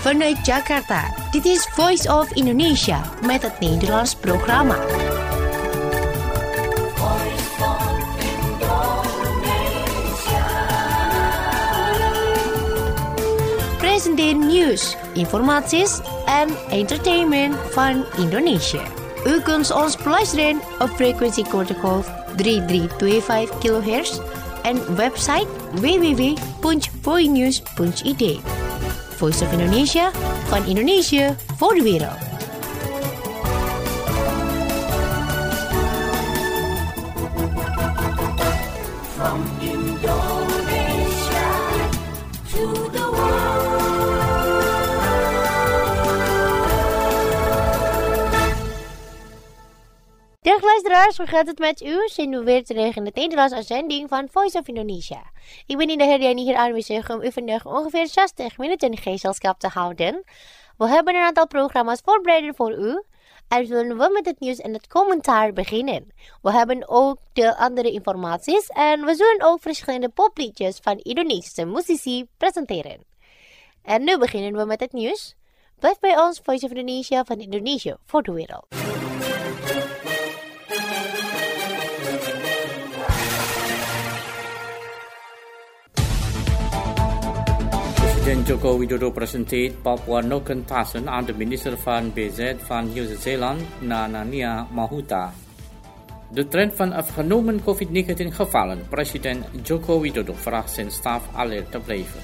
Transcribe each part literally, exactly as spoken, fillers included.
vanuit Jakarta. Dit is Voice of Indonesia met het Nederlands programma. Presenteren nieuws, informaties en entertainment van Indonesië. U kunt ons beluisteren op frequentie kortgolf drie drie twee vijf kilohertz en website w w w punt voinews punt i d. Voice of Indonesia, van Indonesië voor de wereld. From Indonesia to the world. Dag luisteraars, hoe gaat het met u? Zijn we weer terug in de Nederlandse uitzending van Voice of Indonesia. Ik ben in de herdenking hier aanwezig om u vandaag ongeveer zestig minuten gezelschap te houden. We hebben een aantal programma's voorbereid voor u. En zullen we met het nieuws en het commentaar beginnen. We hebben ook de andere informaties en we zullen ook verschillende popliedjes van Indonesische muzici presenteren. En nu beginnen we met het nieuws. Blijf bij ons, Voice of Indonesia, van Indonesië voor de wereld. Presiden Joko Widodo presenteert Papua Nugentasen aan de minister van B Z van Nieuw-Zeeland, Nanaia Mahuta. De trend van afgenomen covid negentien gevallen. Presiden Joko Widodo vraagt zijn staf alert te blijven.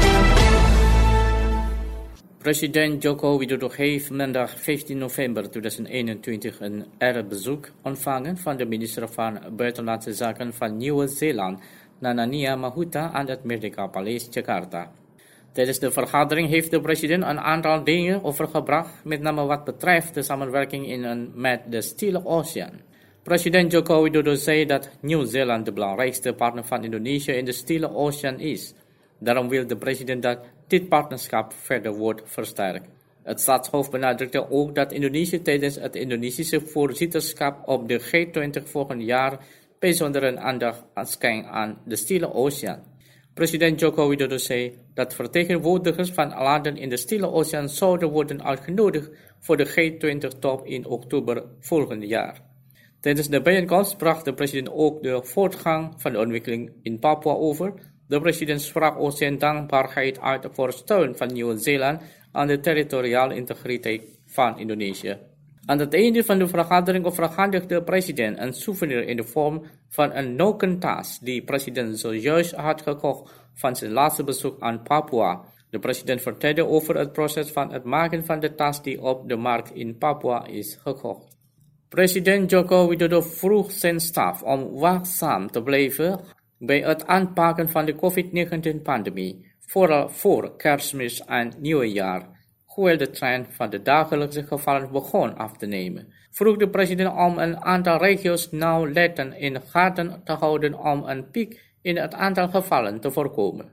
President Joko Widodo heeft maandag vijftien november tweeduizend eenentwintig een erebezoek ontvangen van de minister van Buitenlandse Zaken van Nieuw-Zeeland, Nanaia Mahuta, aan het Merdeka Paleis, Jakarta. Tijdens de vergadering heeft de president een aantal dingen overgebracht, met name wat betreft de samenwerking in een, met de Stille Oceaan. President Joko Widodo zei dat Nieuw-Zeeland de belangrijkste partner van Indonesië in de Stille Oceaan is. Daarom wil de president dat dit partnerschap verder wordt versterkt. Het staatshoofd benadrukte ook dat Indonesië tijdens het Indonesische voorzitterschap op de G twintig volgend jaar bijzondere aandacht schenkt aan de Stille Oceaan. President Joko Widodo zei dat vertegenwoordigers van landen in de Stille Oceaan zouden worden uitgenodigd voor de G twintig top in oktober volgend jaar. Tijdens de bijeenkomst bracht de president ook de voortgang van de ontwikkeling in Papua over. De president sprak ook zijn dankbaarheid uit voor steun van Nieuw-Zeeland aan de territoriale integriteit van Indonesië. Aan het einde van de vergadering overhandigde de president een souvenir in de vorm van een Nugentaas die president zojuist had gekocht van zijn laatste bezoek aan Papua. De president vertelde over het proces van het maken van de tas die op de markt in Papua is gekocht. President Joko Widodo vroeg zijn staf om waakzaam te blijven bij het aanpakken van de covid negentien pandemie, vooral voor Kerstmis en Nieuwjaar. Hoewel de trend van de dagelijkse gevallen begon af te nemen, vroeg de president om een aantal regio's nauwlettend in de gaten te houden om een piek in het aantal gevallen te voorkomen.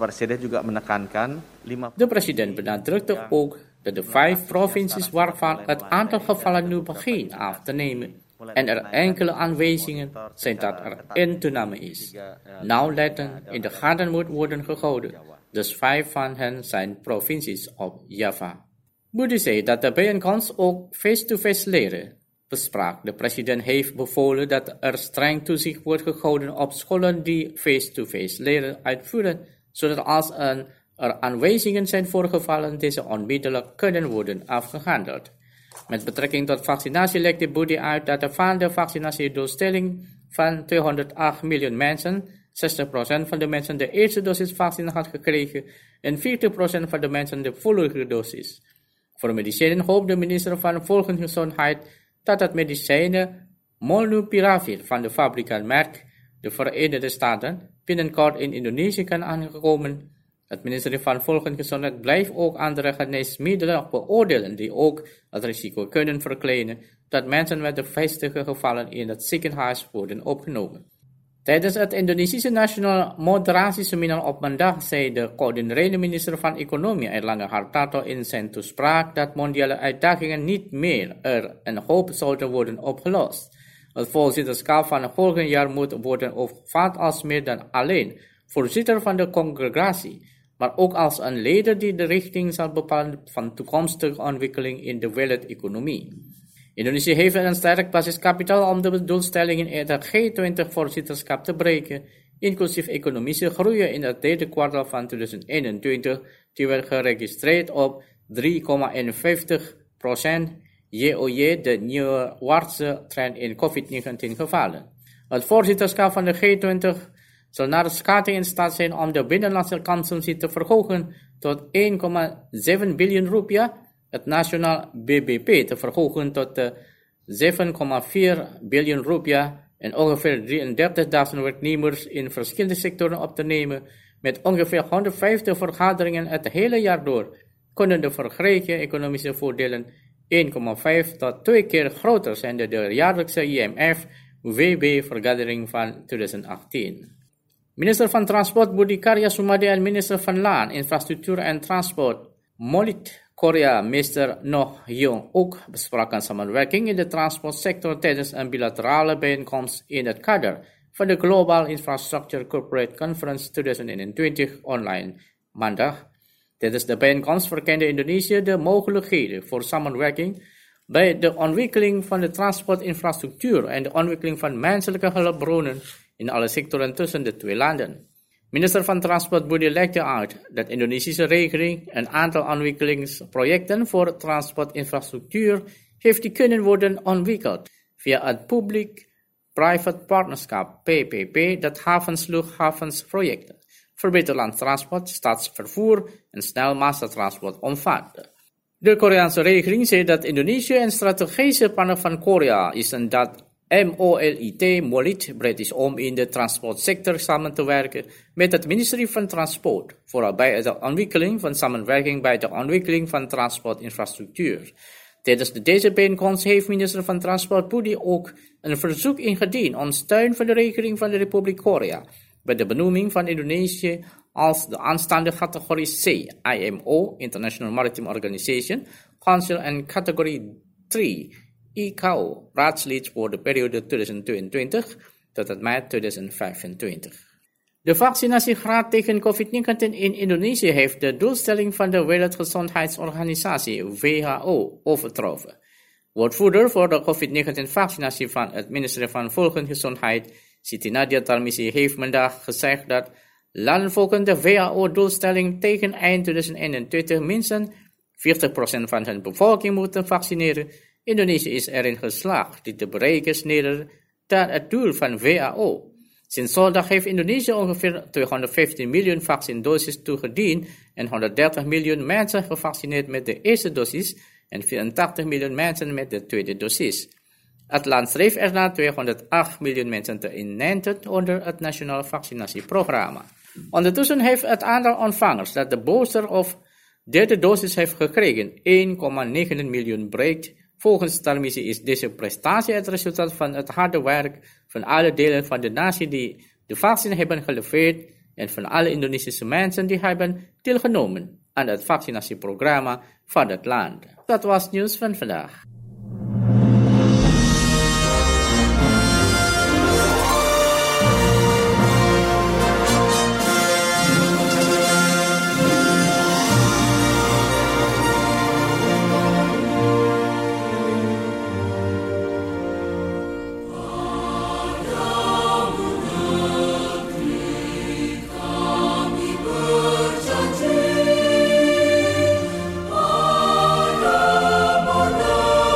De president benadrukte ook dat de vijf provincies waarvan het aantal gevallen nu begint af te nemen en er enkele aanwijzingen zijn dat er een toename is, nauwlettend in de gaten moet worden gehouden. Dus vijf van hen zijn provincies op Java. Budi zei dat de bijeenkomst ook face-to-face leren besprak. De president heeft bevolen dat er streng toezicht wordt gehouden op scholen die face-to-face leren uitvoeren, zodat als een, er aanwijzingen zijn voorgevallen, deze onmiddellijk kunnen worden afgehandeld. Met betrekking tot vaccinatie legde Budi uit dat van de vaccinatiedoelstelling van tweehonderdacht miljoen mensen, zestig procent van de mensen de eerste dosis vaccin had gekregen en veertig procent van de mensen de volgende dosis. Voor medicijnen hoopt de minister van Volksgezondheid dat het medicijnen Molnupiravir van de fabrikant Merck, de Verenigde Staten, binnenkort in Indonesië kan aankomen. Het ministerie van Volksgezondheid blijft ook andere geneesmiddelen beoordelen die ook het risico kunnen verkleinen dat mensen met de vestige gevallen in het ziekenhuis worden opgenomen. Tijdens het Indonesische Nationaal Moderatieseminar op maandag zei de coördinerende minister van Economie Airlangga Hartarto in zijn toespraak dat mondiale uitdagingen niet meer er een hoop zouden worden opgelost. Het voorzitterschap van het volgende jaar moet worden opgevat als meer dan alleen voorzitter van de congregatie. maar ook als een leider die de richting zal bepalen van toekomstige ontwikkeling in de wereldeconomie. Indonesië heeft een sterk basiskapitaal om de doelstellingen in het G twintig-voorzitterschap te bereiken, inclusief economische groei in het derde kwartaal van tweeduizend eenentwintig, die werd geregistreerd op drie komma eenenvijftig procent, year-over-year de nieuwwaartse trend in covid negentien gevallen. Het voorzitterschap van de G twintig zal naar de schatting in staat zijn om de binnenlandse consumptie te verhogen tot één komma zeven biljoen rupiah, het nationaal B B P te verhogen tot zeven komma vier biljoen rupiah en ongeveer drieëndertigduizend werknemers in verschillende sectoren op te nemen. Met ongeveer honderdvijftig vergaderingen het hele jaar door kunnen de verkregen economische voordelen één komma vijf tot twee keer groter zijn dan de jaarlijkse I M F W B-vergadering van tweeduizend achttien. Minister van Transport Budi Karya Sumadi en minister van Land, Infrastructuur en Transport Molit Korea, minister Noh Hyung ook bespraken samenwerking in de transportsector tijdens een bilaterale bijeenkomst in het kader van de Global Infrastructure Corporate Conference tweeduizend eenentwintig online maandag. Tijdens de bijeenkomst verkende Indonesië de mogelijkheden voor samenwerking bij de ontwikkeling van de transportinfrastructuur en de ontwikkeling van menselijke hulpbronnen in alle sectoren tussen de twee landen. Minister van Transport Budi legde uit dat de Indonesische regering een aantal ontwikkelingsprojecten voor transportinfrastructuur heeft die kunnen worden ontwikkeld via het Public-Private Partnership P P P, dat havens, luchthavensprojecten, verbeterd landtransport, stadsvervoer en snelmassatransport omvat. De Koreaanse regering zei dat Indonesië een strategische partner van Korea is en dat Molit Molit bereid is om in de transportsector samen te werken met het ministerie van Transport, vooral bij de ontwikkeling van samenwerking bij de ontwikkeling van transportinfrastructuur. Tijdens deze bijeenkomst heeft minister van Transport Budi ook een verzoek ingediend om steun van de regering van de Republiek Korea bij de benoeming van Indonesië als de aanstaande categorie C, I M O, International Maritime Organization, Council en categorie drie, I C A O, raadslid voor de periode tweeduizend tweeëntwintig tot en met tweeduizend vijfentwintig. De vaccinatiegraad tegen covid negentien in Indonesië heeft de doelstelling van de Wereldgezondheidsorganisatie W H O overtroffen. Woordvoerder voor de covid negentien vaccinatie van het ministerie van Volksgezondheid, Siti Nadia Tarmizi, heeft vandaag gezegd dat landen volgens de W H O-doelstelling tegen eind tweeduizend eenentwintig minstens veertig procent van hun bevolking moeten vaccineren. Indonesië is erin geslaagd dit te bereiken sneller dan het doel van W H O. Sinds zondag heeft Indonesië ongeveer tweehonderdvijftien miljoen vaccindosis toegediend en honderddertig miljoen mensen gevaccineerd met de eerste dosis en vierentachtig miljoen mensen met de tweede dosis. Het land streeft ernaar tweehonderdacht miljoen mensen te inenten onder het nationale vaccinatieprogramma. Ondertussen heeft het aantal ontvangers dat de booster of derde dosis heeft gekregen één komma negen miljoen bereikt. Volgens Tarmizi is deze prestatie het resultaat van het harde werk van alle delen van de natie die de vaccin hebben geleverd en van alle Indonesische mensen die hebben deelgenomen aan het vaccinatieprogramma van het land. Dat was nieuws van vandaag. Padamu negeri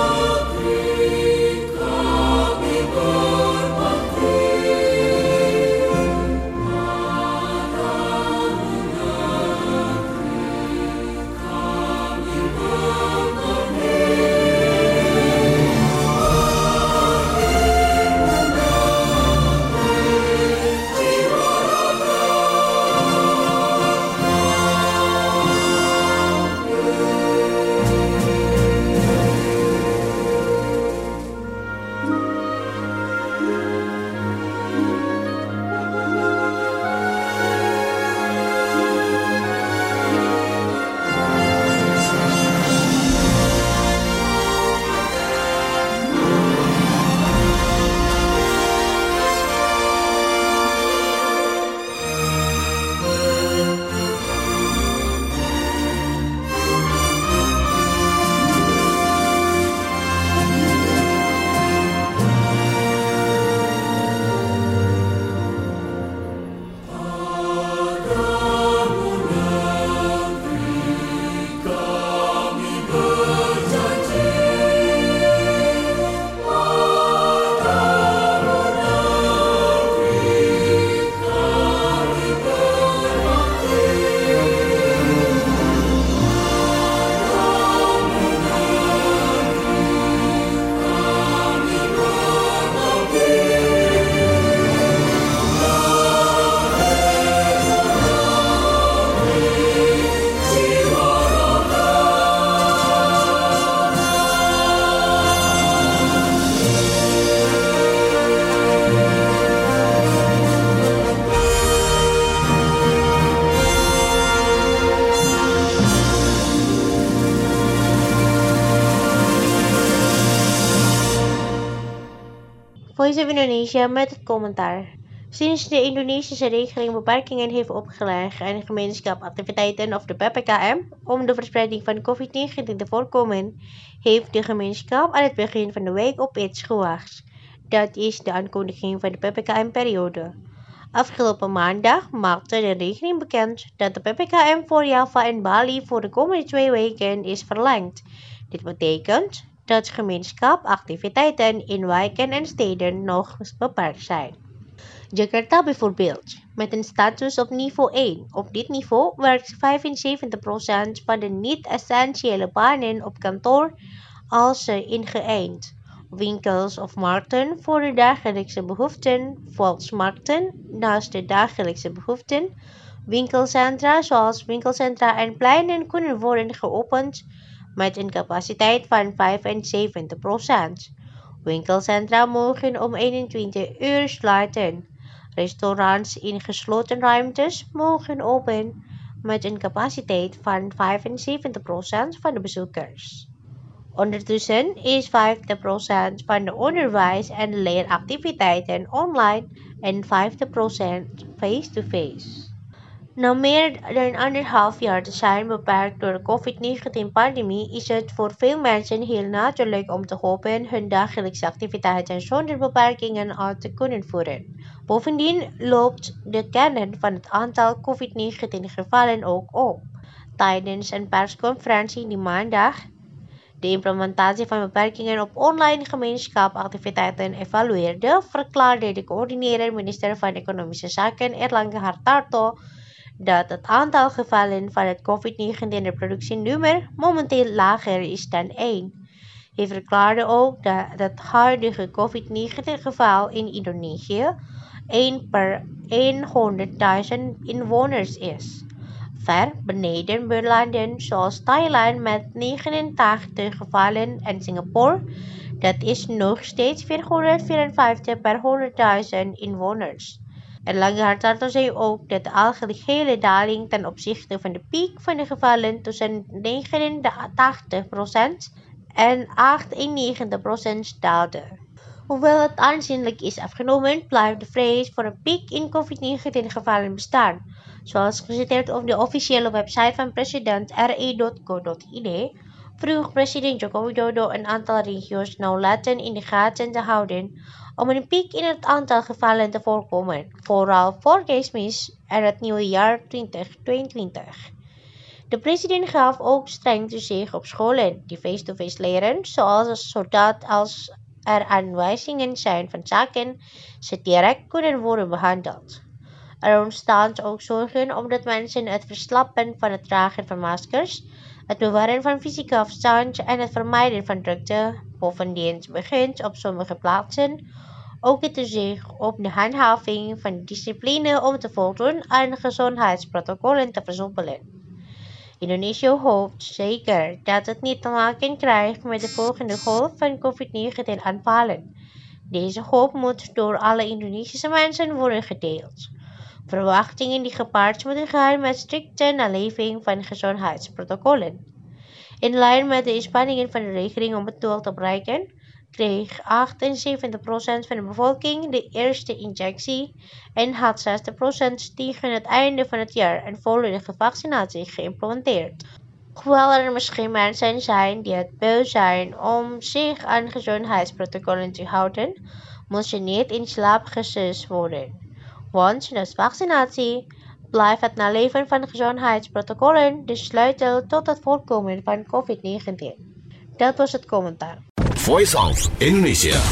Voice of Indonesia met het commentaar. Sinds de Indonesische regering beperkingen heeft opgelegd aan gemeenschapsactiviteiten of de P P K M om de verspreiding van COVID negentien te voorkomen, heeft de gemeenschap aan het begin van de week op iets gewacht. Dat is de aankondiging van de P P K M-periode. Afgelopen maandag maakte de regering bekend dat de P P K M voor Java en Bali voor de komende twee weken is verlengd. Dit betekent dat gemeenschapsactiviteiten in wijken en steden nog beperkt zijn. Jakarta bijvoorbeeld, met een status op niveau één. Op dit niveau werkt vijfenzeventig procent van de niet-essentiële banen op kantoor als ingeënt. Winkels of markten voor de dagelijkse behoeften, volksmarkten naast de dagelijkse behoeften, winkelcentra zoals winkelcentra en pleinen kunnen worden geopend met een capaciteit van vijfenzeventig procent. Winkelcentra mogen om eenentwintig uur sluiten. Restaurants in gesloten ruimtes mogen open met een capaciteit van vijfenzeventig procent van de bezoekers. Ondertussen is vijftig procent van de onderwijs- en leeractiviteiten online en vijftig procent face-to-face. Na meer dan anderhalf jaar te zijn beperkt door de COVID negentien-pandemie is het voor veel mensen heel natuurlijk om te hopen hun dagelijkse activiteiten zonder beperkingen uit te kunnen voeren. Bovendien loopt de kern van het aantal COVID negentien gevallen ook op. Tijdens een persconferentie die maandag de implementatie van beperkingen op online gemeenschapsactiviteiten evalueerde, verklaarde de coördinerende minister van Economische Zaken Erlangga Hartarto dat het aantal gevallen van het COVID negentien reproductienummer momenteel lager is dan één. Hij verklaarde ook dat het huidige COVID negentien geval in Indonesië één per honderdduizend inwoners is. Ver beneden buurlanden zoals Thailand met negenentachtig gevallen en Singapore, dat is nog steeds vierhonderdvierenvijftig per honderdduizend inwoners. Erlangga Hartarto zei ook dat de algehele daling ten opzichte van de piek van de gevallen tussen negenentachtig procent en achtennegentig procent daalde. Hoewel het aanzienlijk is afgenomen, blijft de vrees voor een piek in COVID negentien gevallen bestaan. Zoals geciteerd op de officiële website van president r e punt co punt i d vroeg president Joko Widodo een aantal regio's nauwlettend in de gaten te houden om een piek in het aantal gevallen te voorkomen, vooral voor kerstmis en het nieuwe jaar twintig tweeëntwintig. De president gaf ook streng toezicht op scholen die face-to-face leren, zoals, zodat als er aanwijzingen zijn van zaken, ze direct kunnen worden behandeld. Er ontstaan ook zorgen omdat mensen het verslappen van het dragen van maskers, het bewaren van fysieke afstand en het vermijden van drukte. Bovendien begint op sommige plaatsen ook het toezicht op de handhaving van discipline om te voldoen aan gezondheidsprotocollen te versoepelen. Indonesië hoopt zeker dat het niet te maken krijgt met de volgende golf van COVID negentien aanvallen. Deze hoop moet door alle Indonesische mensen worden gedeeld. Verwachtingen die gepaard moeten gaan met strikte naleving van gezondheidsprotocollen. In lijn met de inspanningen van de regering om het doel te bereiken, kreeg achtenzeventig procent van de bevolking de eerste injectie en had zestig procent tegen het einde van het jaar een volledige vaccinatie geïmplementeerd. Hoewel er misschien mensen zijn die het beu zijn om zich aan gezondheidsprotocollen te houden, moet je niet in slaap gesust worden. Want naast vaccinatie blijft het naleven van gezondheidsprotocollen de sleutel tot het voorkomen van COVID negentien. Dat was het commentaar. Voice of Indonesia.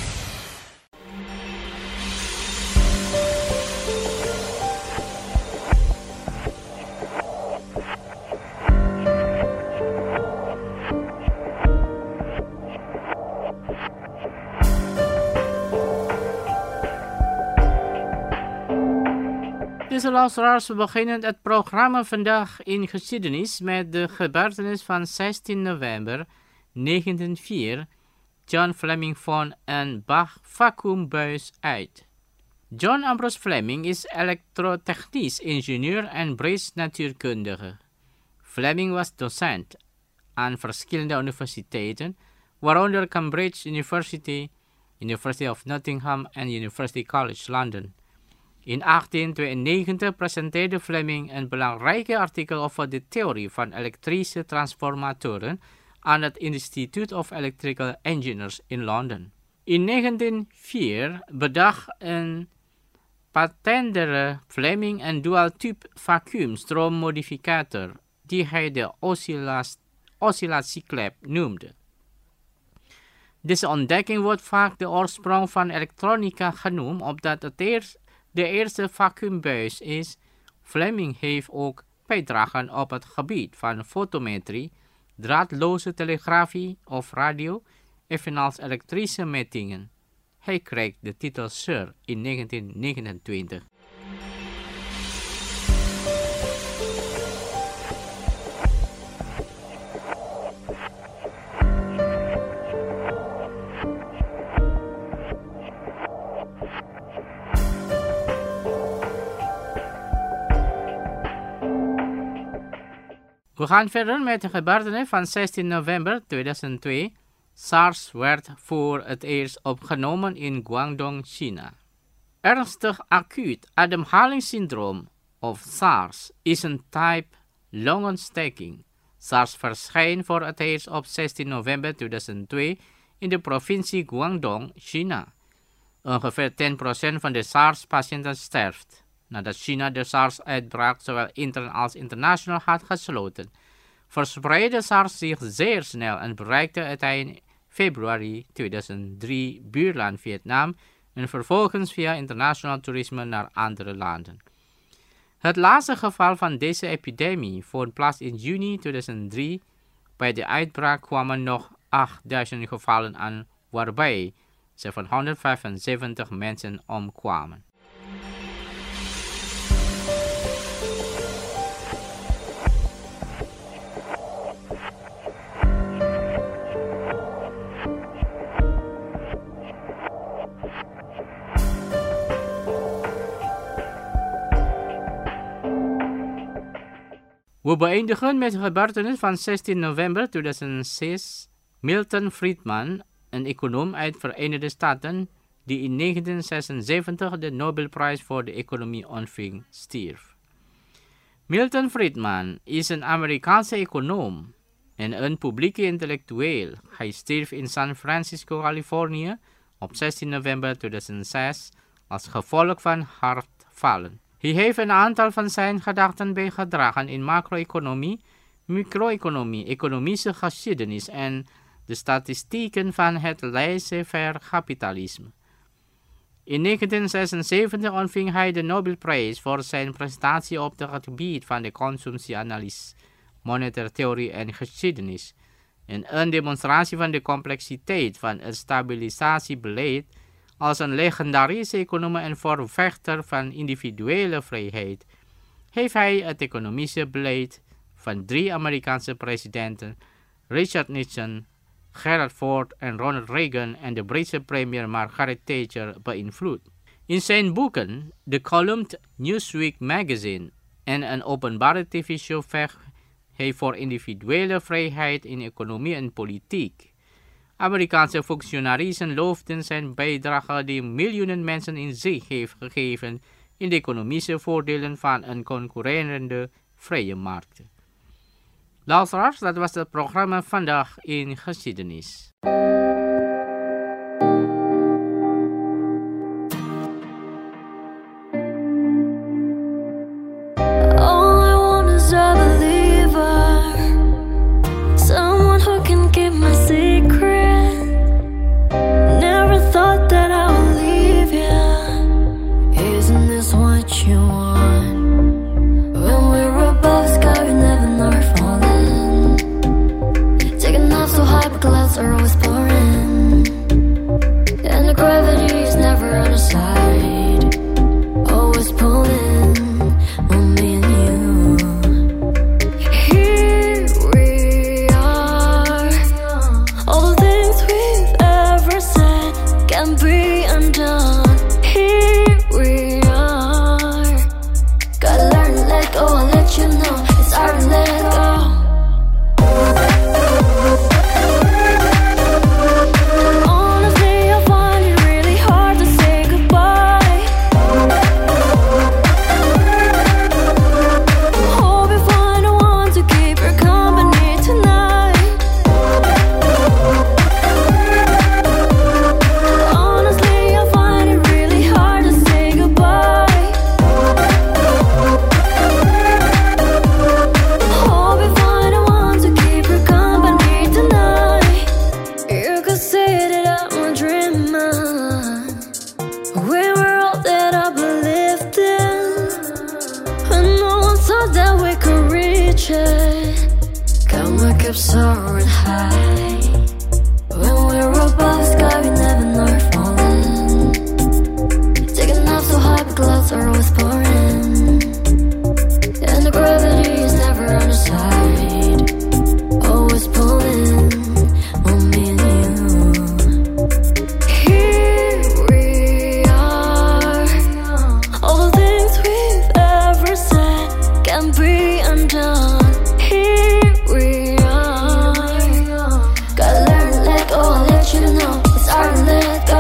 Deze luisteraars, we beginnen het programma vandaag in geschiedenis met de gebeurtenis van zestien november negentienhonderdvier. John Fleming vond een Bach vacuümbuis uit. John Ambrose Fleming is elektrotechnisch ingenieur en Brits natuurkundige. Fleming was docent aan verschillende universiteiten, waaronder Cambridge University University of Nottingham en University College London. In achttien tweeënnegentig presenteerde Fleming een belangrijk artikel over de theorie van elektrische transformatoren aan het Institute of Electrical Engineers in Londen. In negentien nul vier bedacht een patendere Fleming een dual-tube vacuümstroommodificator die hij de oscillas- oscillatieklep noemde. Deze ontdekking wordt vaak de oorsprong van elektronica genoemd, omdat het eerst de eerste vacuümbuis is. Fleming heeft ook bijdragen op het gebied van fotometrie, draadloze telegrafie of radio, evenals elektrische metingen. Hij kreeg de titel Sir in negentien negenentwintig. We gaan verder met de gebeurtenis van zestien november tweeduizend twee. SARS werd voor het eerst opgenomen in Guangdong, China. Ernstig acuut ademhalingssyndroom, of SARS, is een type longontsteking. SARS verscheen voor het eerst op zestien november tweeduizend twee in de provincie Guangdong, China. Ongeveer tien procent van de SARS-patiënten sterft, nadat China de SARS-uitbraak zowel intern als internationaal had gesloten. Verspreidde SARS zich zeer snel en bereikte uiteindelijk februari tweeduizend drie buurland Vietnam en vervolgens via internationaal toerisme naar andere landen. Het laatste geval van deze epidemie vond plaats in juni tweeduizend drie. Bij de uitbraak kwamen nog achtduizend gevallen aan, waarbij zevenhonderdvijfenzeventig mensen omkwamen. We beëindigen met de gebeurtenis van zestien november tweeduizend zes. Milton Friedman, een econoom uit de Verenigde Staten, die in negentien zesenzeventig de Nobelprijs voor de economie ontving, stierf. Milton Friedman is een Amerikaanse econoom en een publieke intellectueel. Hij stierf in San Francisco, Californië op zestien november tweeduizend zes als gevolg van hartfalen. Hij heeft een aantal van zijn gedachten bijgedragen in macro-economie, micro-economie, economische geschiedenis en de statistieken van het laissez-faire kapitalisme. In negentien zesenzeventig ontving hij de Nobelprijs voor zijn prestatie op het gebied van de consumptieanalyse, monetaire theorie en geschiedenis, en een demonstratie van de complexiteit van het stabilisatiebeleid. Als een legendarische econoom en voorvechter van individuele vrijheid heeft hij het economische beleid van drie Amerikaanse presidenten, Richard Nixon, Gerald Ford en Ronald Reagan, en de Britse premier Margaret Thatcher beïnvloed. In zijn boeken, de column Newsweek magazine en een openbare tv-show vecht hij voor individuele vrijheid in economie en politiek. Amerikaanse functionarissen loofden zijn bijdrage die miljoenen mensen in zich heeft gegeven in de economische voordelen van een concurrerende vrije markt. Luisteraars, dat was het programma Vandaag in Geschiedenis. All I want is a believer, someone who can keep my secret. Thought that I would leave you. Isn't this what you want? When we're above sky, we never know we're falling. Taking off so high, but clouds are always pouring. chest. Got my cup soaring high. When we're above the sky, we never know we're falling. Taking off so high, but clouds are always pouring. And the gravity is never on our side. Always pulling on me and you. Here we are. All the things we've ever said can be undone. Here we are. Gotta learn to let go, I'll let you know it's hard to let go.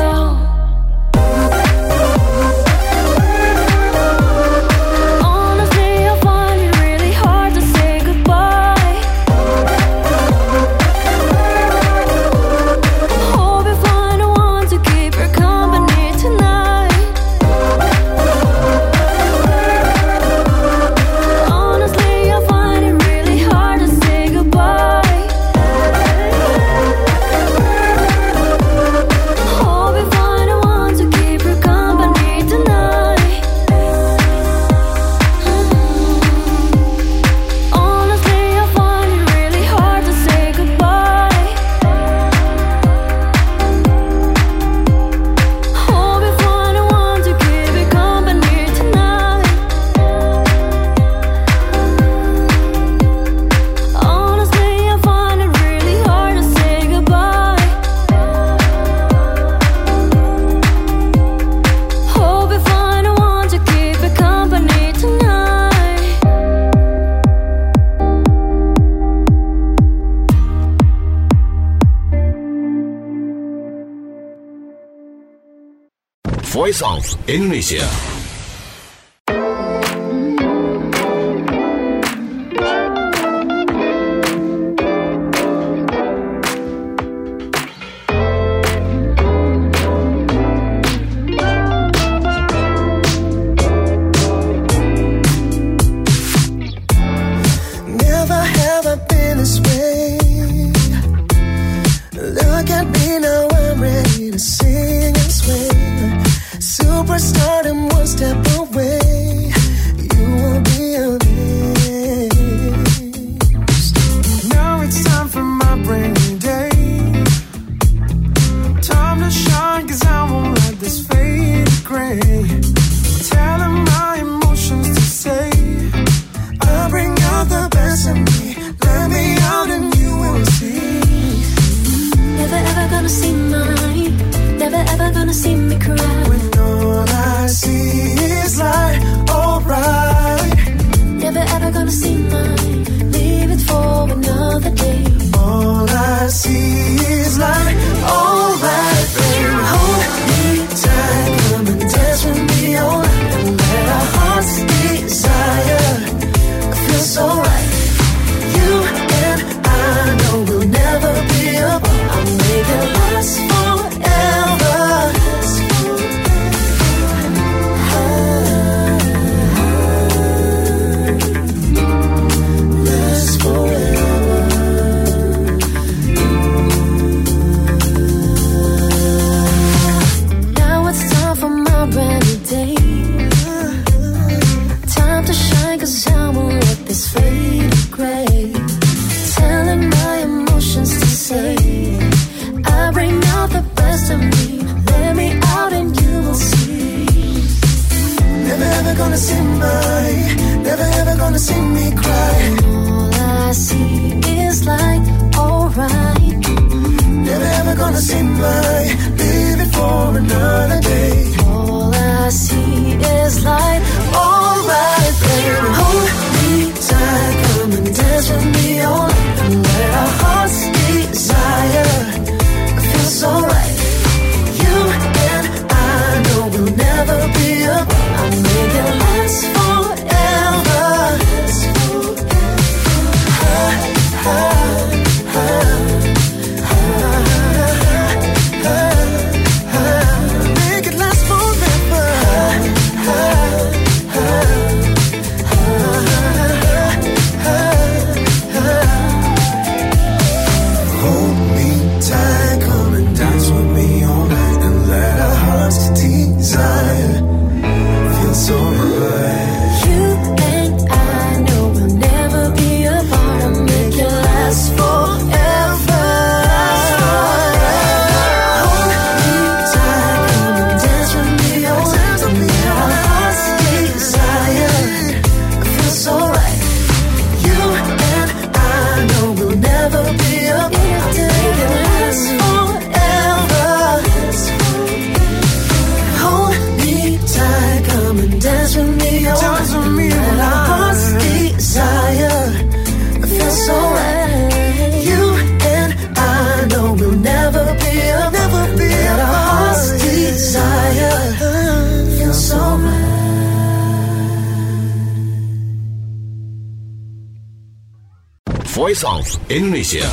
Honestly, I find it really hard to say goodbye. Hope you find the one to keep your company tonight. Honestly, I find it really hard to say goodbye. Hope you find the one to keep your company tonight. Honestly, I find it really hard to say goodbye. Hope you find the one to keep your company tonight. Honestly, I find it really hard to say goodbye. Hope you find the one to keep your company tonight. Voice of Indonesia. Never have I been this way. Look at me now, I'm ready to sing and sway. Superstardom one step away. You will be amazed. Now it's time for my rainy day. Time to shine, cause I won't let this fade to gray. Telling my emotions to say, I'll bring out the best in me. Let me out and you will see. Never ever gonna see mine. Never ever gonna see me cry. When all I see is light, alright. Never ever gonna see mine. Leave it for another day. All I see is light, alright. Baby, hold me tight, come and dance with me Voice of Indonesia.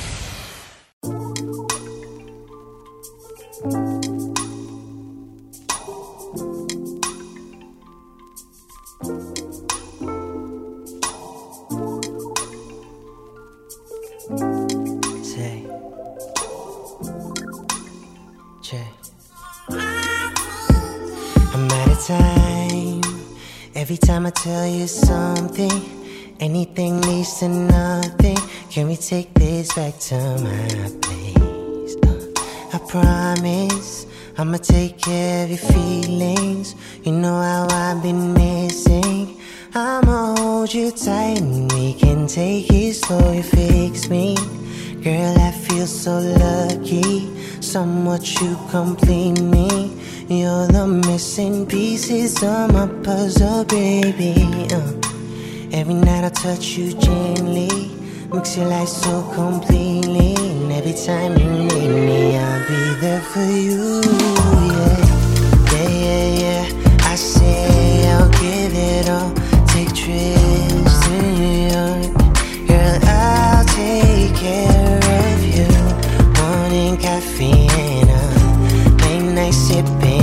Every time I tell you something, anything leads to nothing. Can we take this back to my place? Uh, I promise I'ma take care of your feelings. You know how I've been missing. I'ma hold you tight and we can take it slow. You fix me, girl, I feel so lucky. Somewhat you complete me. You're the missing pieces of my puzzle, baby. uh. Every night I touch you gently, mix your life so completely. And every time you need me, I'll be there for you, yeah. Yeah, yeah, yeah, I say I'll give it all. Take trips to New York, girl, I'll take care of you. Morning coffee and a late night sipping.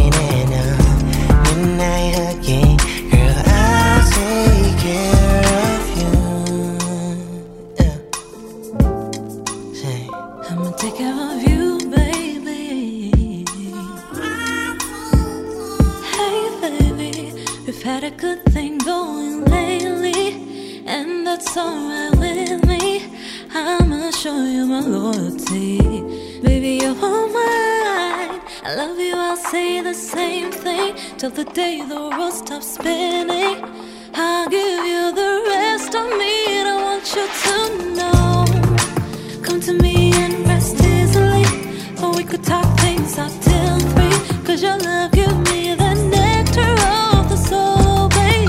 Had a good thing going lately, and that's alright with me. I'ma show you my loyalty, baby, you're all mine. I love you, I'll say the same thing till the day the world stops spinning. I'll give you the rest of me, and I want you to know. Come to me and rest easily, or we could talk things out till three. Cause your love give me the nectar of the soul,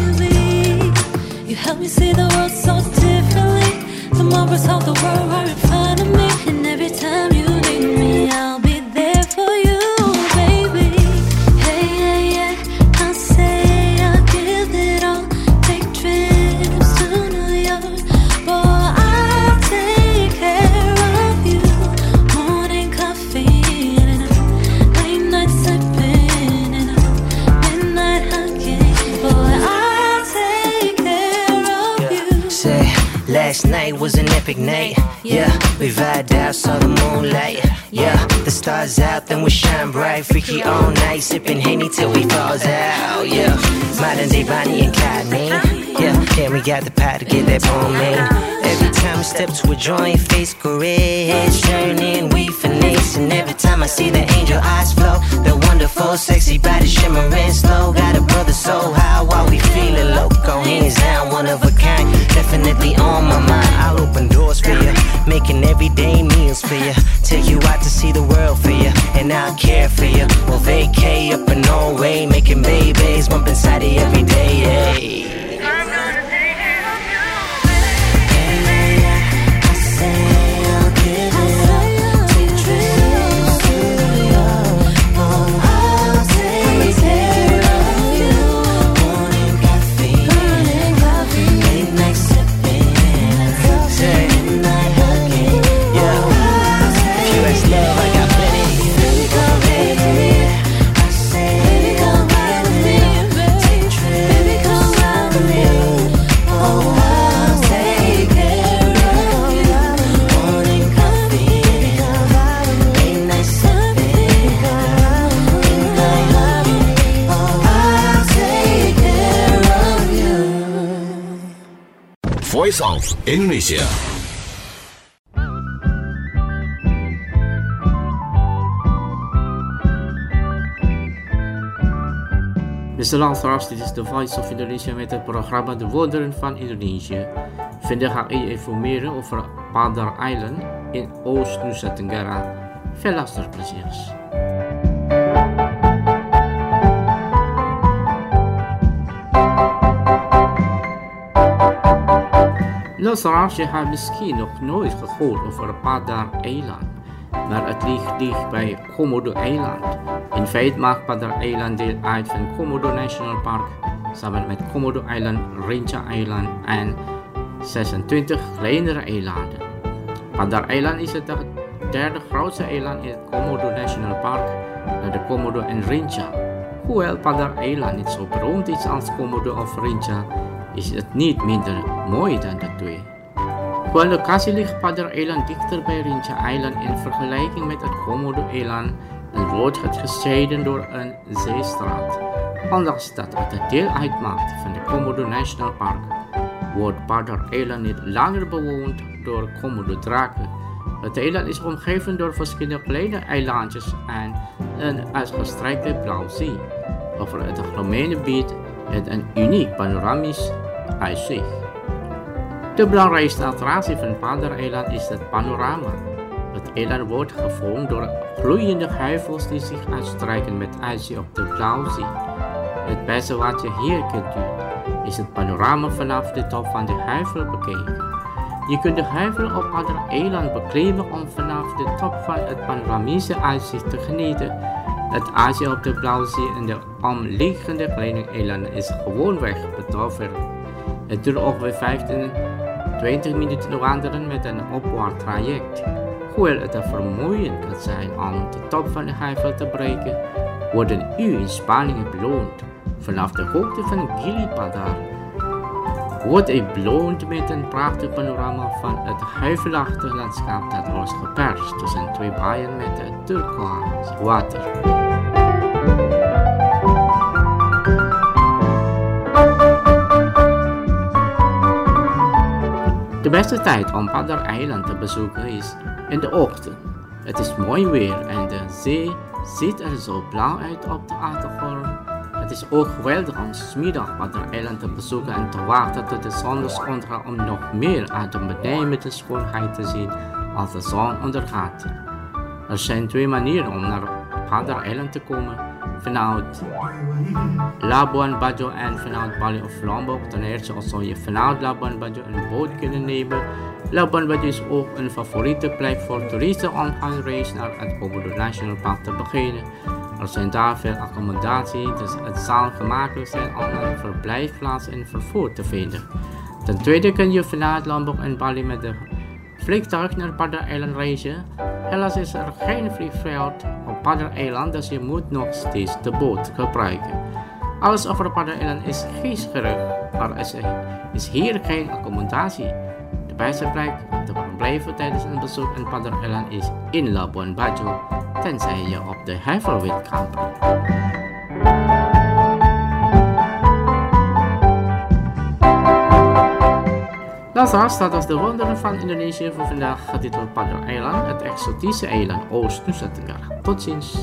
baby. You help me see the world so differently. The marvels of the world are in front of me, and every time you need me, I'll be there for you, baby. Hey, yeah, yeah, I'll say I'll give it all. Take trips to New York, boy, I'll take care of you. Morning coffee and a late night sipping and a midnight hugging, boy, I'll take care of you. Say, last night was an epic night. Yeah, we vibed out, saw the moonlight. Yeah, the stars out, then we shine bright. Freaky all night, sipping Henny till we falls out. Yeah, modern day Bonnie and Clyde. Yeah, yeah, we got the power to get that bone in. Every time we step to a joint, face caress, turning, we finesse. And every time I see the angel eyes flow, the wonderful, sexy body shimmering slow. Got a brother so high while we feeling loco. Hands down, one of a kind, definitely on my mind. I'll open doors for you, making everyday meals for you. Take you out to see the world for you, and I'll care for you. We'll vacay up in Norway, making babies, bump inside you every day, yeah. Voice of Indonesia. Beste luisteraars, dit is de Voice of Indonesia met het programma De Wonderen van Indonesië. Vandaag ga ik je informeren over Padar Island in Oost-Nusa Tenggara. Veel luisterpleziers. Luisteraars, je hebt misschien nog nooit gehoord over Padar Eiland, maar het ligt dicht bij Komodo-eiland. In feite maakt Padar-eiland deel uit van Komodo National Park, samen met Komodo-eiland, Rinca-eiland en zesentwintig kleinere eilanden. Padar-eiland is het derde grootste eiland in het Komodo National Park na de Komodo en Rinca. Hoewel Padar-eiland niet zo beroemd is als Komodo of Rinca, is het niet minder mooi dan de twee. Qua locatie ligt Padar-eiland dichter bij Rinca-eiland in vergelijking met het Komodo-eiland en wordt het gescheiden door een zeestraat. Ondanks dat het een deel uitmaakt van de Komodo National Park, wordt Padar-eiland niet langer bewoond door Komodo-draken. Het eiland is omgeven door verschillende kleine eilandjes en een uitgestrekte blauwe zee. Over het algemene biedt het een uniek panoramisch uitzicht. De belangrijkste attractie van Padar-eiland is het panorama. Het eiland wordt gevormd door gloeiende heuvels die zich uitstrekken met uitzicht op de blauwe zee. Het beste wat je hier kunt doen, is het panorama vanaf de top van de heuvel bekijken. Je kunt de heuvel op Padar-eiland beklimmen om vanaf de top van het panoramische uitzicht te genieten. Het uitzicht op de blauwe zee en de omliggende kleine eilanden is gewoonweg betoverend. Het duurt ongeveer vijftien tot twintig minuten wandelen met een opwaarts traject. Hoewel het vermoeiend kan zijn om de top van de heuvel te bereiken, worden uw inspanningen beloond. Vanaf de hoogte van Gili Padar wordt hij beloond met een prachtig panorama van het heuvelachtige landschap dat wordt geperst tussen twee baaien met het turquoise water. De beste tijd om Padar-eiland te bezoeken is in de ochtend. Het is mooi weer en de zee ziet er zo blauw uit op de achtergrond. Het is ook geweldig om 's middag Padar-eiland te bezoeken en te wachten tot de zonsondergang om nog meer uit de benemende schoonheid te zien als de zon ondergaat. Er zijn twee manieren om naar Padar-eiland te komen: vanuit Labuan Bajo en vanuit Bali of Lombok. Ten eerste zou je vanuit Labuan Bajo een boot kunnen nemen. Labuan Bajo is ook een favoriete plek voor toeristen om een reis naar het Komodo National Park te beginnen. Er zijn daar veel accommodatie, dus het zal gemakkelijk zijn om een verblijfplaats en vervoer te vinden. Ten tweede kun je vanuit Lombok en Bali met de vliegtuig naar Padar-eiland reizen. Helaas is er geen vliegveld op Padar-eiland, dus je moet nog steeds de boot gebruiken. Alles over Padar-eiland is giesgerig, maar er is hier geen accommodatie. De beste plek om te verblijven tijdens een bezoek aan Padar-eiland is in Labuan Bajo, tenzij je op de heuvel wilt kampen. Lazaar staat als de wonderen van Indonesië voor vandaag getiteld Padar-eiland, het exotische eiland Oost-Nusa Tenggara. Tot ziens.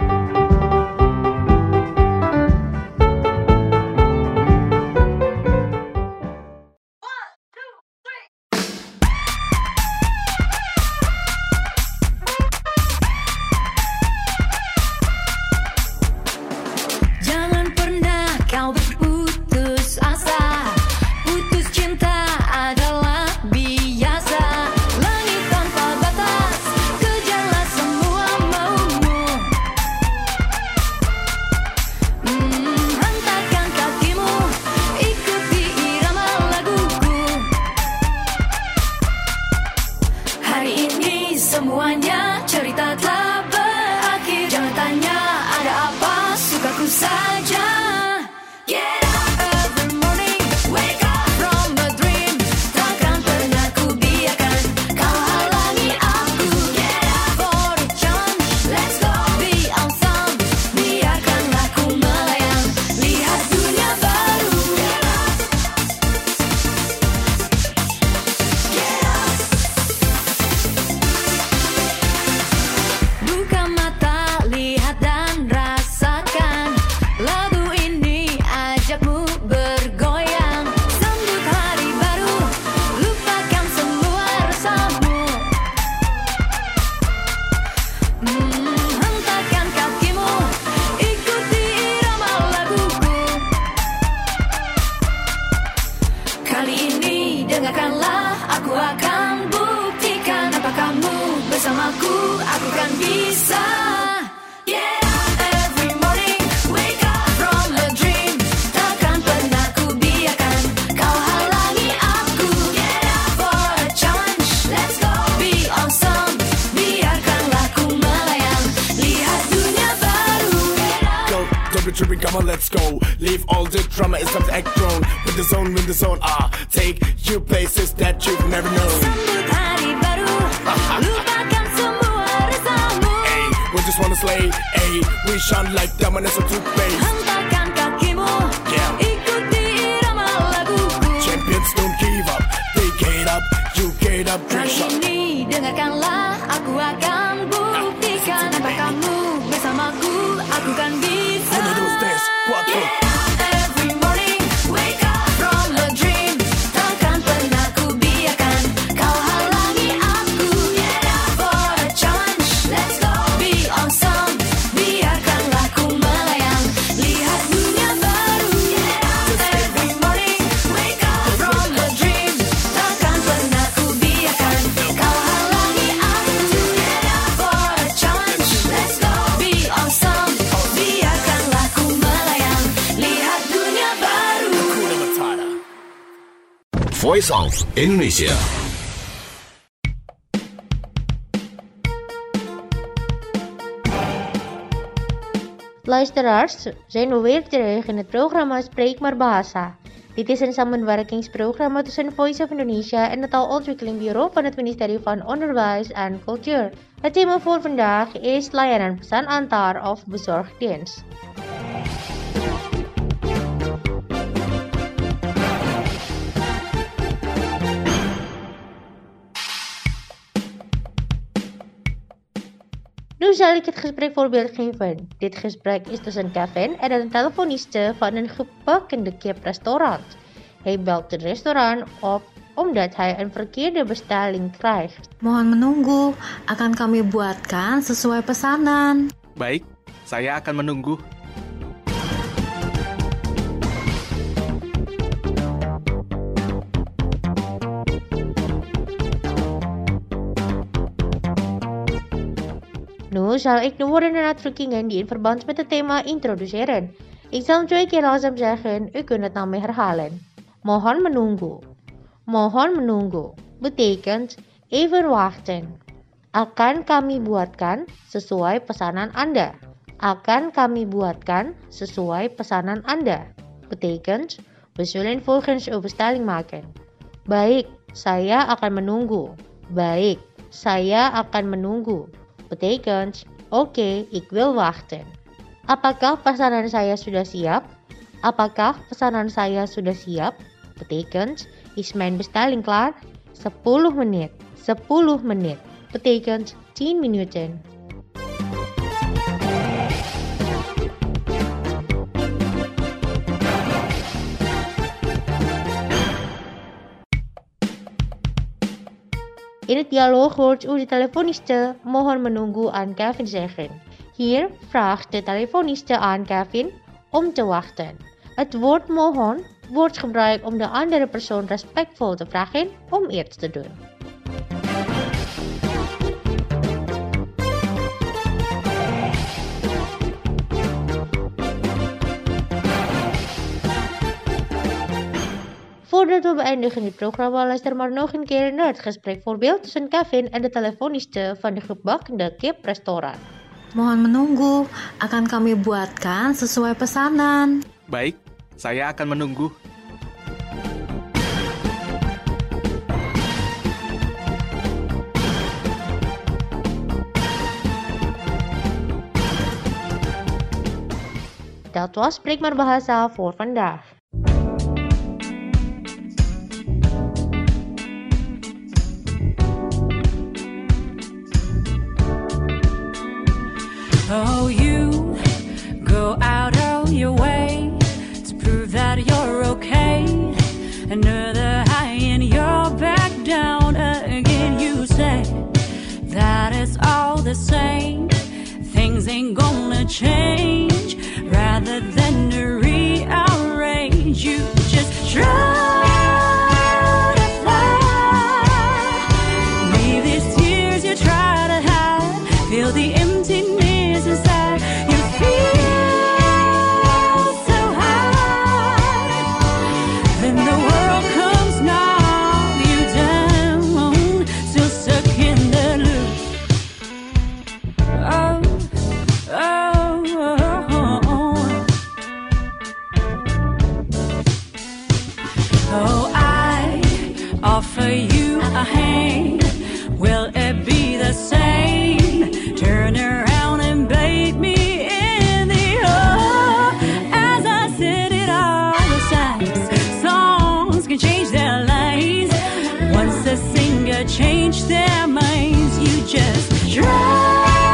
Jangan pernah kau berputus asa. Putus cinta adalah biasa. Langit tanpa batas, kejarlah semua maumu. Hmm, hantarkan kakimu, ikuti irama laguku. Hari ini semuanya cerita telah berakhir. Jangan tanya ada apa, sukaku saja. Get up every morning, wake up from a dream. Takkan pernah ku biarkan kau halangi aku. Get up for a chance, let's go be awesome. Biarkanlah ku melayang, lihat dunia baru. Get up, get up. Buka mata, lihat dan rasakan. come on, let's go. Leave all the drama, it's time to act grown. With the zone, with the zone, ah, take you places that you've never known. Sambut hari baru, lupakan semua resamu. Hey, we just wanna slay, hey, we shine like diamond as a toothpaste. Hentakkan kakimu, Yeah. ikuti irama laguku. Champions don't give up, they get up, you get up, Kali dress up. ini dengarkanlah, aku akan buktikan apa kamu bersamaku, aku kan bisa. Uno, dos, tres, cuatro. Every morning, wake up from a dream. Takkan pernah ku biarkan kau halangi aku. For a challenge, let's go. Be awesome, biarkanlah ku melayang. Lihat dunia baru. Every morning, wake up from a dream. Takkan pernah ku biarkan kau halangi aku. For a challenge, let's go. Be awesome, biarkanlah ku melayang. Lihat dunia baru. Hakuna Matata. Voice of Indonesia. Luisteraars, zijn we weer terug in het programma Spreek maar Bahasa. Dit is een samenwerkingsprogramma tussen Voice of Indonesia en het Taalontwikkelingbureau van het ministerie van Onderwijs en Cultuur. Het thema voor vandaag is layanan pesan antar of bezorgdienst. Nu zal ik het gesprekvoorbeeld geven. Dit gesprek is tussen Kevin en een telefoniste van een gebakkende kiprestaurant. Hij belt het restaurant op omdat hij een verkeerde bestelling krijgt. Mohon menunggu, akan kami buatkan sesuai pesanan. Baik, saya akan menunggu. Nu zal ik de woorden en uitdrukkingen die in verband met het thema introduceren. Ik zal hem twee keer langzaam zeggen, u kunt het na mij herhalen. Mohon menunggu. Mohon menunggu betekent even wachten. Akan kami buatkan sesuai pesanan Anda. Akan kami buatkan sesuai pesanan Anda. Betekent, we zullen volgens uw bestelling maken. Baik, saya akan menunggu. Baik, saya akan menunggu. Betekent, oke, okay, ik wil wachten. Apakah pesanan saya sudah siap? Apakah pesanan saya sudah siap? Betekent, is mijn bestelling klaar? sepuluh menit. sepuluh menit. Betekent tien minuten. In het dialoog hoort u de telefoniste mohon menunggu aan Kevin zeggen. Hier vraagt de telefoniste aan Kevin om te wachten. Het woord mohon wordt gebruikt om de andere persoon respectvol te vragen om iets te doen. Voordat we beëindigen dit programma, luister maar nog een keer naar het gesprekvoorbeeld tussen Kevin en de telefoniste van de gebakkende kiprestaurant. Mohon menunggu, akan kami buatkan sesuai pesanan. Baik, saya akan menunggu. Dat was Spreek maar Bahasa voor vandaag. Oh, you go out of your way to prove that you're okay. Another high and you're back down again. You say that it's all the same. Things ain't gonna change. Rather than to rearrange, you just try. Feel the emptiness inside. You feel so high. Then the world comes knock you down. Still stuck in the loop. Oh, oh, oh, oh. a hand, will it be the same? Turn around and bait me in the eye. As I said it all the times, songs can change their lives. Once a singer changed their minds, you just try.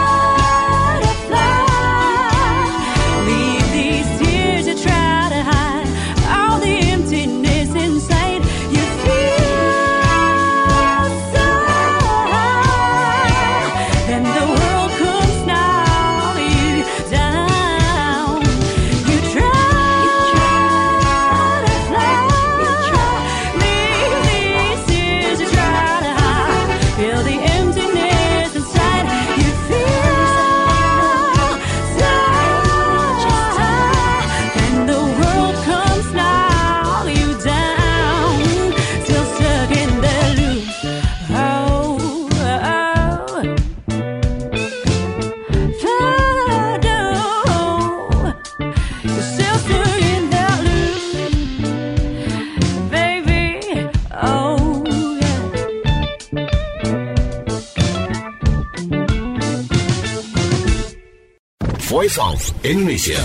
Voice of Indonesia.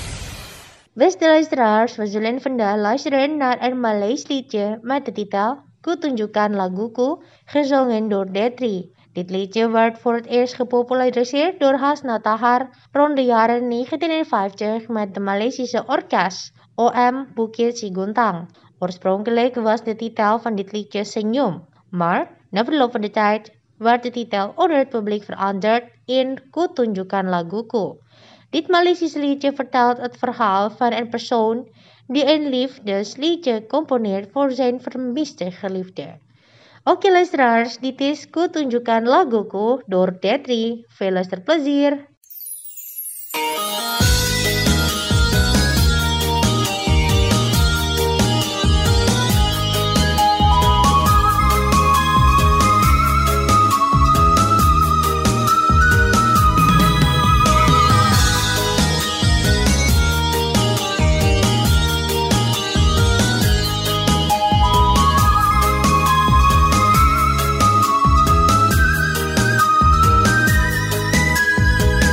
Beste luisteraars, we zullen vandaag luisteren naar een Maleis liedje met de titel Ku Tunjukkan Laguku, gezongen door Detri. Dit liedje werd voor het eerst gepopulariseerd door Hasna Tahar rond de jaren negentien vijftig met de Maleisische orkest O M Bukit Siguntang. Oorspronkelijk was de titel van dit liedje Senyum, maar na verloop van de tijd werd de titel onder het publiek veranderd in Ku Tunjukkan Laguku. Dit Maleisische liedje vertelt het verhaal van een persoon die een liefdesliedje componeert voor zijn vermiste geliefde. Oke luisteraars, dit is Ku Tunjukkan Laguku door Detri. Veel luisterplezier! Ku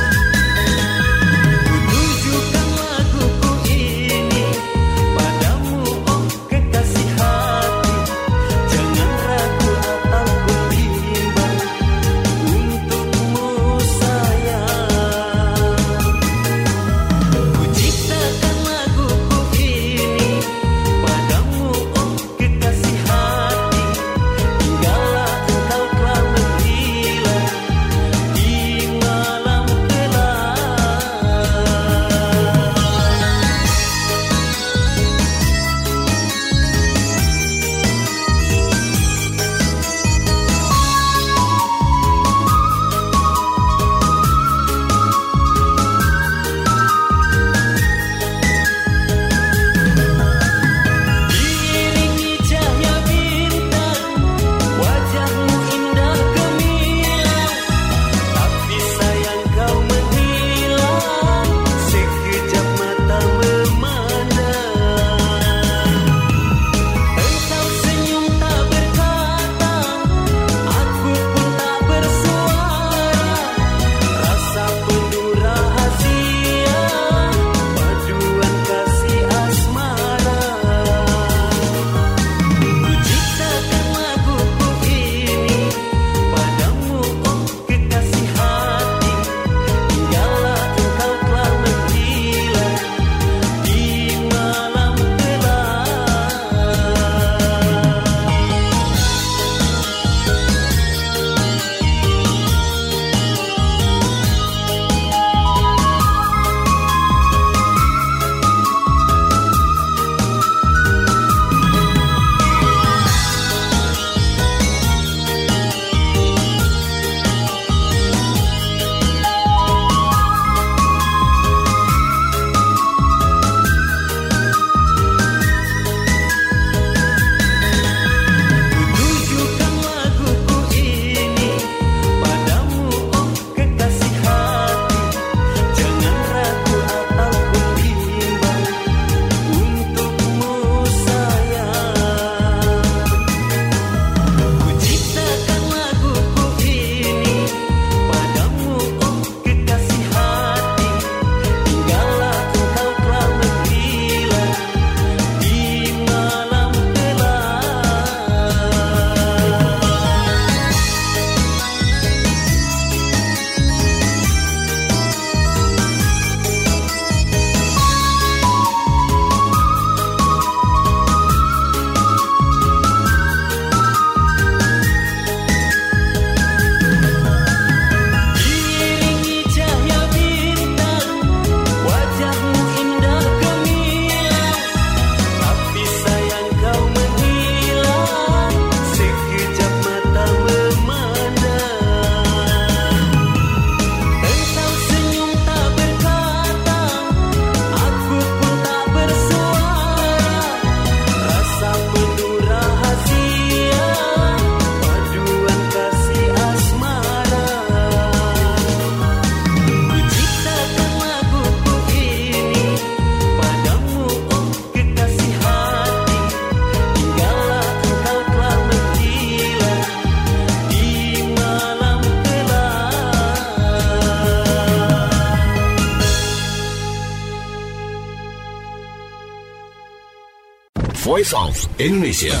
Voice of Indonesia.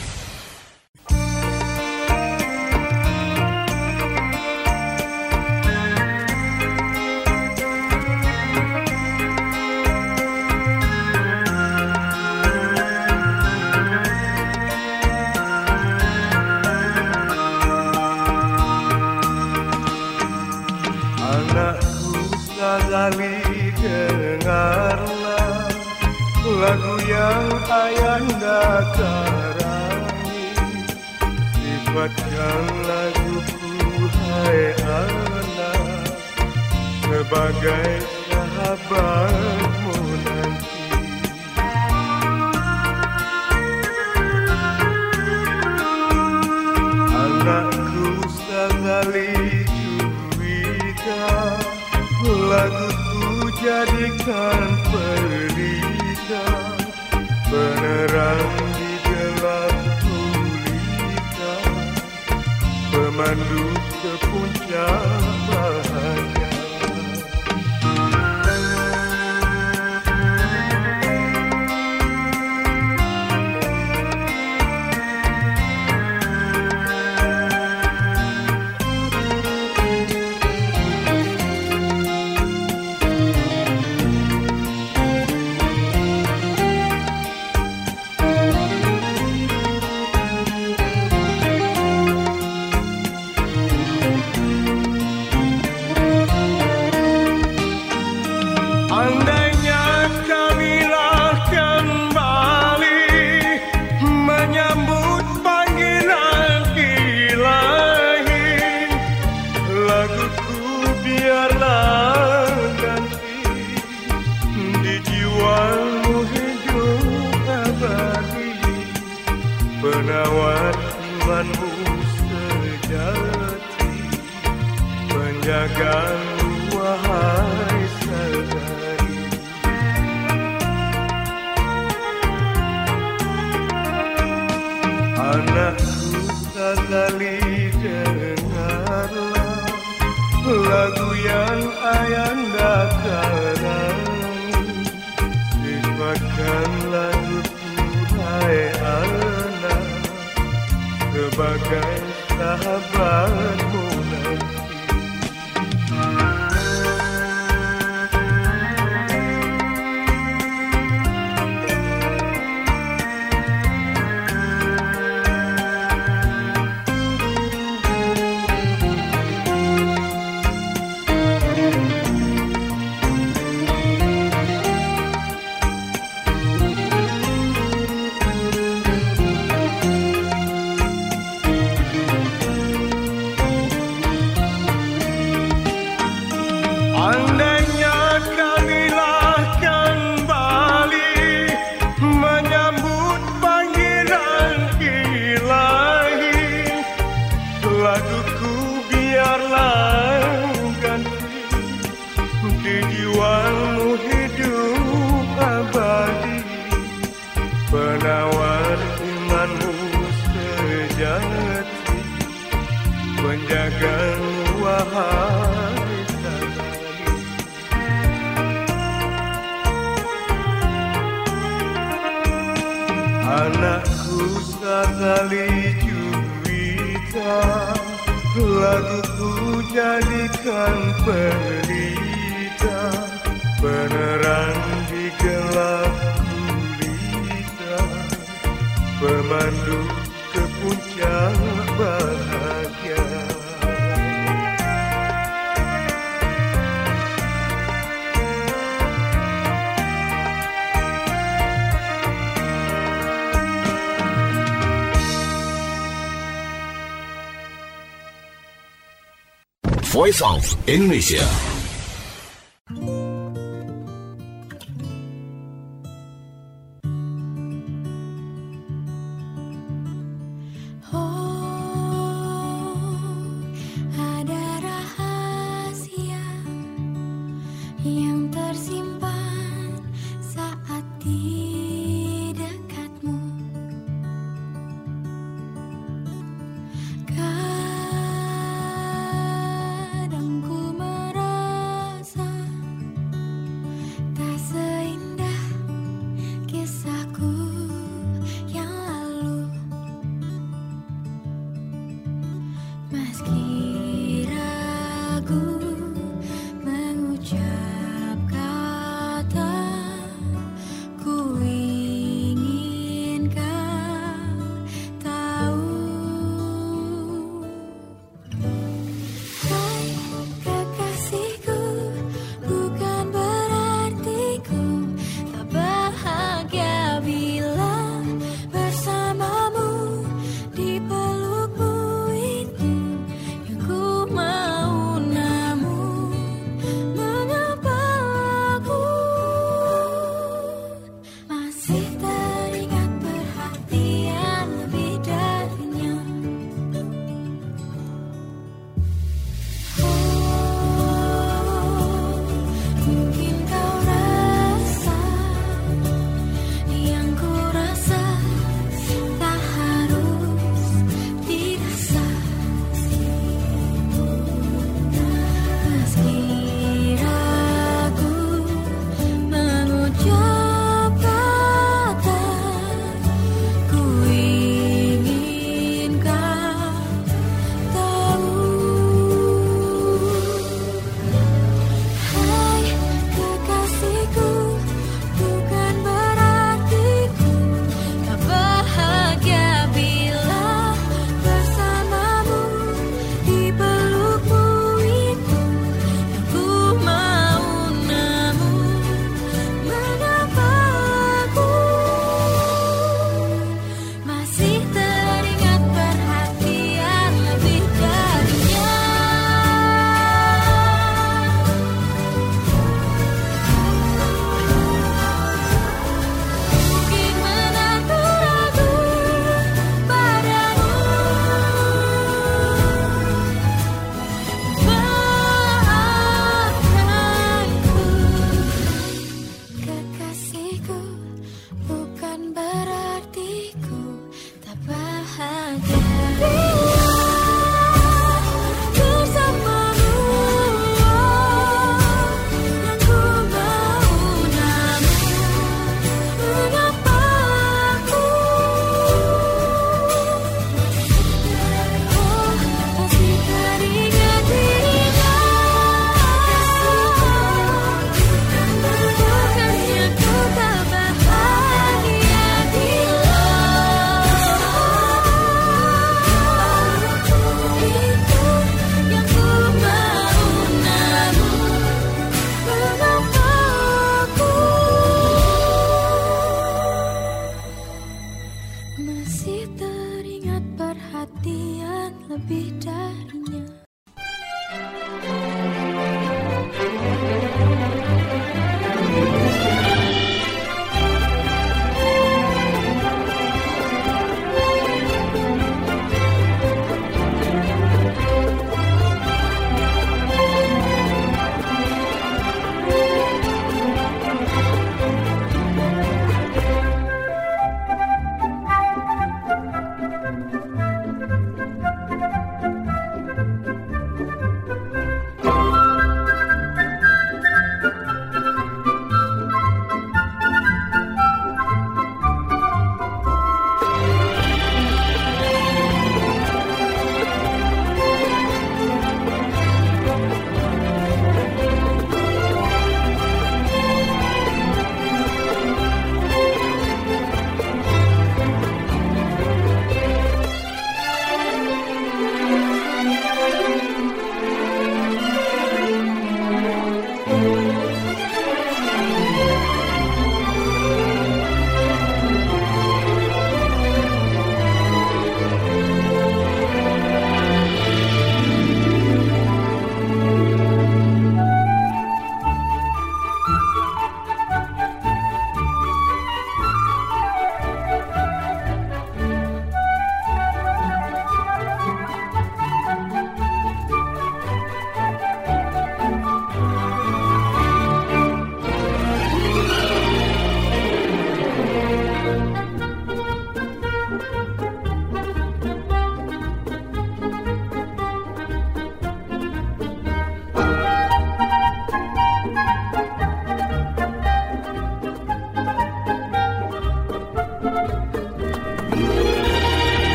Sekali dengarlah lagu yang ayanda karangi, sifatkan laguku hai anak sebagai sahabatmu nanti. Anakku sekali cuita, laguku jadikan pelita, penerang di gelap gulita, pemandu ke puncak bahagia. Penawar imanmu sejati, penjagamu wahai saudari. Anakku sekali dengarlah lagu yang ayanda karangi, sifatkan laguku hai anak sebagai sahabatmu nanti. Andainya kamilah kembali menyambut panggilan ilahi, laguku biarlah ganti di jiwamu hidup abadi, penawar imanmu sejati, penjagamu wahai. Anakku sekali juwita, laguku jadikan pelita, penerang di gelap gulita, pemandu ke puncak bahagia. Voice of Indonesia. Kadang ku merasa Take that